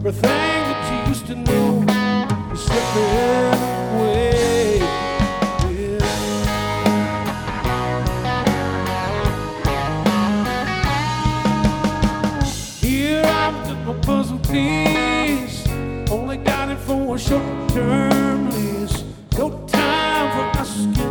Everything that you used to know is slipping away. Yeah. Here I'm with my puzzle piece, only got it for a short-term lease. No time for us.